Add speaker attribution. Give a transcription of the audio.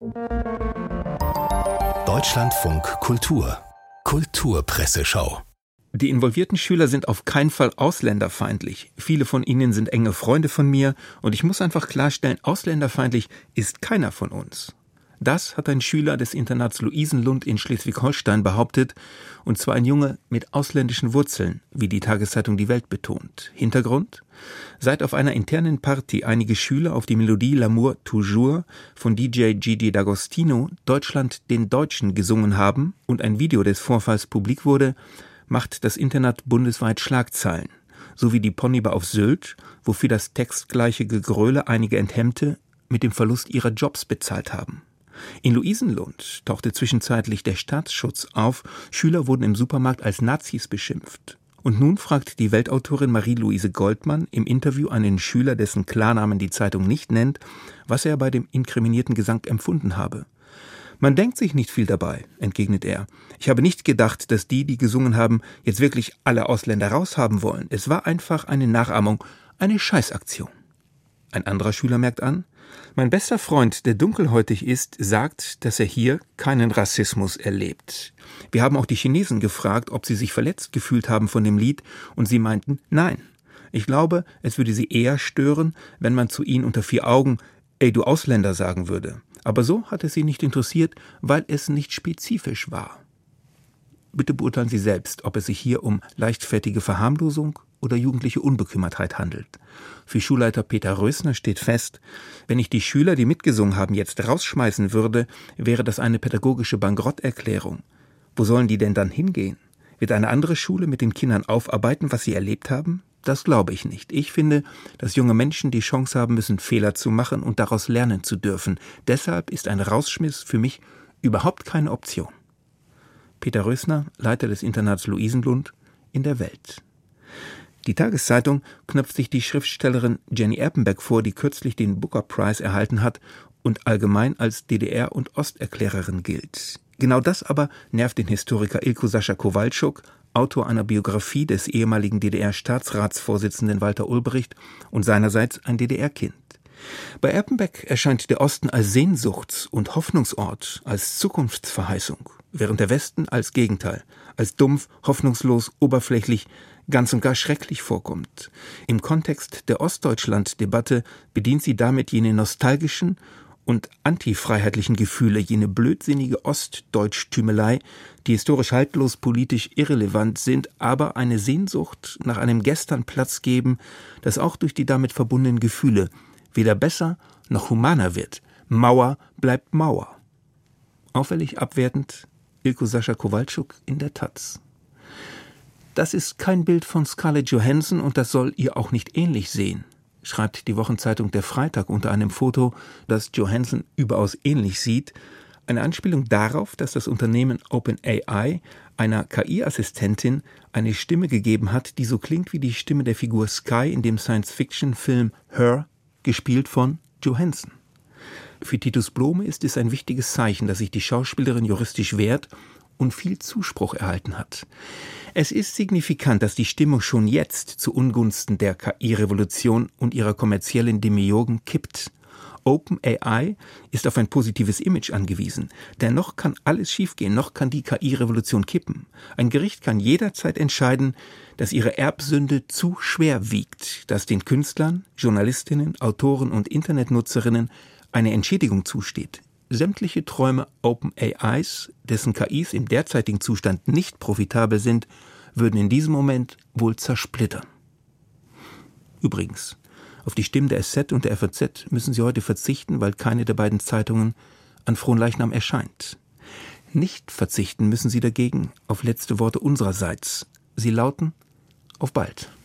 Speaker 1: Deutschlandfunk Kultur Kulturpresseschau.
Speaker 2: Die involvierten Schüler sind auf keinen Fall ausländerfeindlich. Viele von ihnen sind enge Freunde von mir und ich muss einfach klarstellen, ausländerfeindlich ist keiner von uns. Das hat ein Schüler des Internats Luisenlund in Schleswig-Holstein behauptet, und zwar ein Junge mit ausländischen Wurzeln, wie die Tageszeitung Die Welt betont. Hintergrund? Seit auf einer internen Party einige Schüler auf die Melodie L'amour toujours von DJ Gigi D'Agostino Deutschland den Deutschen gesungen haben und ein Video des Vorfalls publik wurde, macht das Internat bundesweit Schlagzeilen, sowie die Ponybar auf Sylt, wofür das textgleiche Gegröle einige Enthemmte mit dem Verlust ihrer Jobs bezahlt haben. In Luisenlund tauchte zwischenzeitlich der Staatsschutz auf, Schüler wurden im Supermarkt als Nazis beschimpft. Und nun fragt die Weltautorin Marie-Louise Goldmann im Interview einen Schüler, dessen Klarnamen die Zeitung nicht nennt, was er bei dem inkriminierten Gesang empfunden habe. Man denkt sich nicht viel dabei, entgegnet er. Ich habe nicht gedacht, dass die gesungen haben, jetzt wirklich alle Ausländer raushaben wollen. Es war einfach eine Nachahmung, eine Scheißaktion. Ein anderer Schüler merkt an, mein bester Freund, der dunkelhäutig ist, sagt, dass er hier keinen Rassismus erlebt. Wir haben auch die Chinesen gefragt, ob sie sich verletzt gefühlt haben von dem Lied, und sie meinten, nein. Ich glaube, es würde sie eher stören, wenn man zu ihnen unter vier Augen, ey du Ausländer, sagen würde. Aber so hat es sie nicht interessiert, weil es nicht spezifisch war. Bitte beurteilen Sie selbst, ob es sich hier um leichtfertige Verharmlosung oder jugendliche Unbekümmertheit handelt. Für Schulleiter Peter Rösner steht fest, wenn ich die Schüler, die mitgesungen haben, jetzt rausschmeißen würde, wäre das eine pädagogische Bankrotterklärung. Wo sollen die denn dann hingehen? Wird eine andere Schule mit den Kindern aufarbeiten, was sie erlebt haben? Das glaube ich nicht. Ich finde, dass junge Menschen die Chance haben müssen, Fehler zu machen und daraus lernen zu dürfen. Deshalb ist ein Rausschmiss für mich überhaupt keine Option. Peter Rösner, Leiter des Internats Luisenlund, in der Welt. Die Tageszeitung knöpft sich die Schriftstellerin Jenny Erpenbeck vor, die kürzlich den Booker Prize erhalten hat und allgemein als DDR- und Osterklärerin gilt. Genau das aber nervt den Historiker Ilko Sascha Kowalczuk, Autor einer Biografie des ehemaligen DDR-Staatsratsvorsitzenden Walter Ulbricht und seinerseits ein DDR-Kind. Bei Erpenbeck erscheint der Osten als Sehnsuchts- und Hoffnungsort, als Zukunftsverheißung, während der Westen als Gegenteil, als dumpf, hoffnungslos, oberflächlich, ganz und gar schrecklich vorkommt. Im Kontext der Ostdeutschland-Debatte bedient sie damit jene nostalgischen und antifreiheitlichen Gefühle, jene blödsinnige Ostdeutsch-Tümelei, die historisch haltlos, politisch irrelevant sind, aber eine Sehnsucht nach einem Gestern Platz geben, das auch durch die damit verbundenen Gefühle weder besser noch humaner wird. Mauer bleibt Mauer. Auffällig abwertend Ilko Sascha Kowalczuk in der Taz. Das ist kein Bild von Scarlett Johansson und das soll ihr auch nicht ähnlich sehen, schreibt die Wochenzeitung Der Freitag unter einem Foto, das Johansson überaus ähnlich sieht. Eine Anspielung darauf, dass das Unternehmen OpenAI einer KI-Assistentin eine Stimme gegeben hat, die so klingt wie die Stimme der Figur Sky in dem Science-Fiction-Film Her, gespielt von Johansson. Für Titus Blome ist es ein wichtiges Zeichen, dass sich die Schauspielerin juristisch wehrt und viel Zuspruch erhalten hat. Es ist signifikant, dass die Stimmung schon jetzt zu Ungunsten der KI-Revolution und ihrer kommerziellen Demiurgen kippt. OpenAI ist auf ein positives Image angewiesen. Dennoch kann alles schiefgehen, noch kann die KI-Revolution kippen. Ein Gericht kann jederzeit entscheiden, dass ihre Erbsünde zu schwer wiegt, dass den Künstlern, Journalistinnen, Autoren und Internetnutzerinnen eine Entschädigung zusteht. Sämtliche Träume OpenAIs, dessen KIs im derzeitigen Zustand nicht profitabel sind, würden in diesem Moment wohl zersplittern. Übrigens, auf die Stimmen der SZ und der FAZ müssen Sie heute verzichten, weil keine der beiden Zeitungen an Fronleichnam erscheint. Nicht verzichten müssen Sie dagegen auf letzte Worte unsererseits. Sie lauten: Auf bald.